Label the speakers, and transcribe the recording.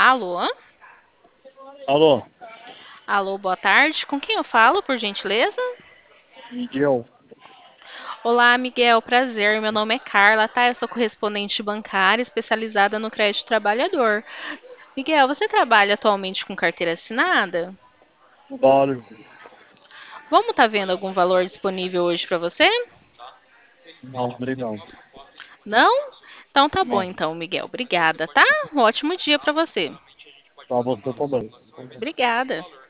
Speaker 1: Alô?
Speaker 2: Alô,
Speaker 1: Alô, boa tarde. Com quem eu falo, por gentileza?
Speaker 2: Miguel.
Speaker 1: Olá, Miguel, prazer. Meu nome é Carla, tá? Eu sou correspondente bancária especializada no crédito trabalhador. Miguel, você trabalha atualmente com carteira assinada?
Speaker 2: Trabalho.
Speaker 1: Vamos estar vendo algum valor disponível hoje para você?
Speaker 2: Não, obrigado.
Speaker 1: Não? Então tá bom,
Speaker 2: Não,
Speaker 1: então, Miguel. Obrigada, tá? Um ótimo dia para você.
Speaker 2: pra você também.
Speaker 1: Obrigada.